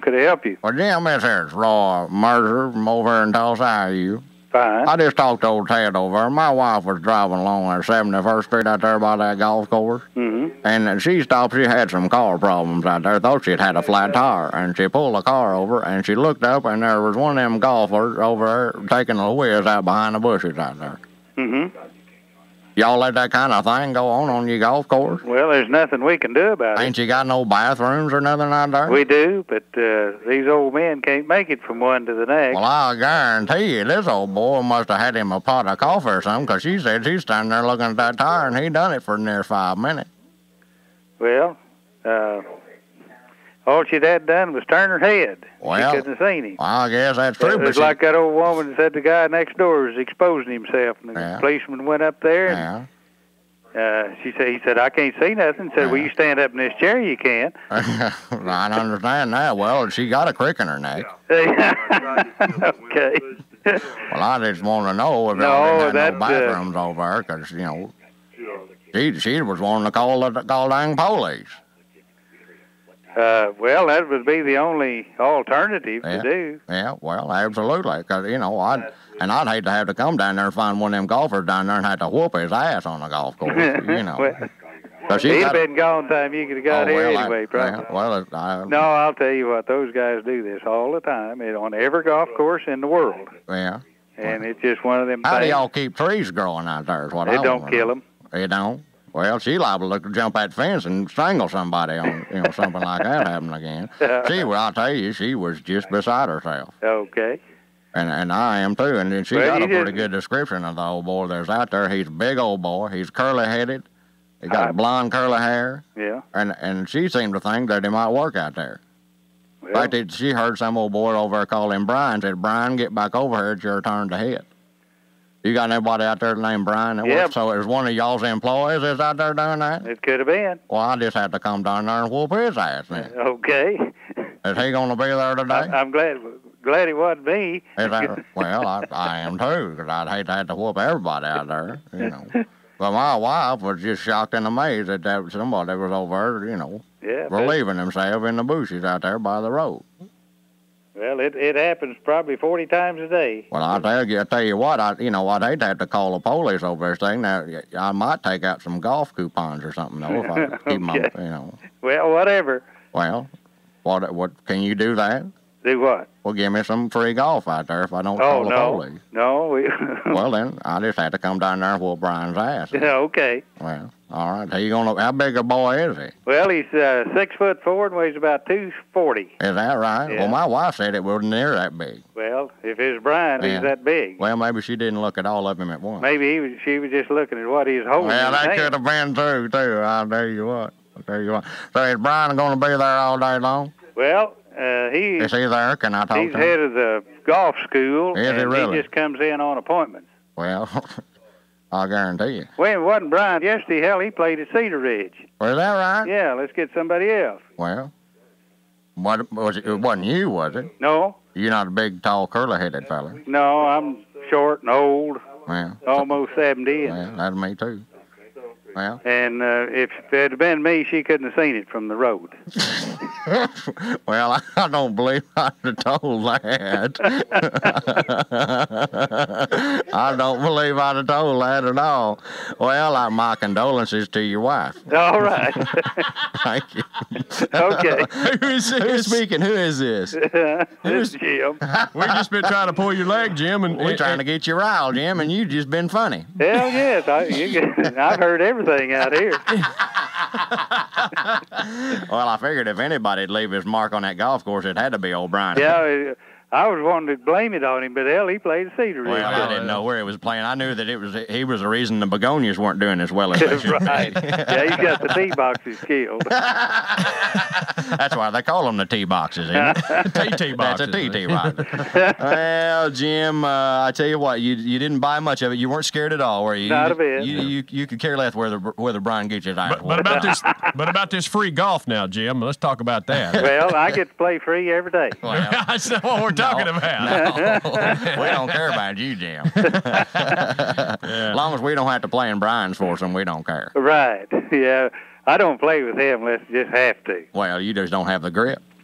Could I help you? Well, Jim, this here's Roy Mercer from over in Tulsa, you. Fine. I just talked to old Ted over there. My wife was driving along there, 71st Street out there by that golf course. Mm-hmm. And she stopped. She had some car problems out there. Thought she'd had a flat tire. And she pulled the car over, and she looked up, and there was one of them golfers over there taking a whiz out behind the bushes out there. Mm-hmm. Y'all let that kind of thing go on your golf course? Well, there's nothing we can do about it. Ain't you got no bathrooms or nothing out there? We do, but these old men can't make it from one to the next. Well, I'll guarantee you, this old boy must have had him a pot of coffee or something, 'cause she said she's standing there looking at that tire, and he done it for near 5 minutes. Well, all she'd had done was turn her head. Well, she couldn't have seen him. Well, I guess that's true. It was like that old woman said the guy next door was exposing himself, and the policeman went up there. And, he said, I can't see nothing. Said, well, you stand up in this chair, you can. I understand that. Well, she got a crick in her neck. Okay. Well, I just want to know if y'all didn't have no bathrooms over there, 'cause, you know, she was wanting to call dang police. Well, that would be the only alternative to do. Yeah, well, absolutely. 'Cause, you know, I'd hate to have to come down there and find one of them golfers down there and have to whoop his ass on the golf course, you know. Well, he'd have been gone time you could have got here anyway, probably. No, I'll tell you what, those guys do this all the time, on every golf course in the world. Yeah. And it's just one of them How things. do y'all keep trees growing out there is what They don't kill them. They don't? Well, she liable to jump that fence and strangle somebody on, something like that happen again. I'll tell you, she was just beside herself. Okay. And I am too. And then she got a pretty good description of the old boy that's out there. He's a big old boy. He's curly-headed. He got blonde curly hair. Yeah. And she seemed to think that he might work out there. Well, In fact, she heard some old boy over there call him Brian. Said, Brian, get back over here. It's your turn to hit. You got anybody out there named Brian? So it was one of y'all's employees that's out there doing that? It could have been. Well, I just had to come down there and whoop his ass then. Okay. Is he going to be there today? I'm glad it wasn't me. Well, I am too, because I'd hate to have to whoop everybody out there, you know. But my wife was just shocked and amazed that somebody was over there, relieving himself in the bushes out there by the road. Well, it happens probably 40 times a day. Well, I tell you what, I'd hate to have to call the police over this thing. Now, I might take out some golf coupons or something, though, if I keep my, Well, whatever. Well, what can you do that? Do what? Well, give me some free golf out there if I don't call the police. No. Well, then, I just had to come down there and whoop Brian's ass. Okay. Well, all right. How big a boy is he? Well, he's 6'4" and weighs about 240. Is that right? Yeah. Well, my wife said it wasn't near that big. Well, if it's Brian, he's that big. Well, maybe she didn't look at all of him at once. Maybe she was just looking at what he was holding. Well, that could have been true, too. I'll tell you what. So is Brian going to be there all day long? Well, is he there? Can I talk to him? He's head of the golf school. Is he really? He just comes in on appointments. Well, I'll guarantee you. Well, it wasn't Brian yesterday. Hell, he played at Cedar Ridge. Was that right? Yeah, let's get somebody else. Well, it wasn't you, was it? No. You're not a big, tall, curly-headed fella. No, I'm short and old. Well, almost 70. Well, that's me, too. Well. And if it had been me, she couldn't have seen it from the road. Well, I don't believe I'd have told that. I don't believe I'd have told that at all. Well, my condolences to your wife. All right. Thank you. Okay. Who's speaking? Who is this? Who's Jim? We've just been trying to pull your leg, Jim. And we're trying to get you riled, Jim, and you've just been funny. Hell yes. I've heard everything out here. Well, I figured if anybody'd leave his mark on that golf course, it had to be O'Brien. Yeah, I was wanting to blame it on him, but hell, he played Cedar Ridge. Well, I didn't know where he was playing. I knew that he was the reason the begonias weren't doing as well as they should. Right. Yeah, he got the tee boxes killed. That's why they call them the tee boxes, isn't it? TT boxes. That's a TT box. Well, Jim, I tell you what, you didn't buy much of it. You weren't scared at all, were you? Not a bit. You could care less whether Brian gets his ass. But about this free golf now, Jim. Let's talk about that. Well, I get to play free every day. Well, that's not what we're talking about. No. We don't care about you, Jim. As long as we don't have to play in Brian's foursome, we don't care. Right. Yeah. I don't play with him unless I just have to. Well, you just don't have the grip.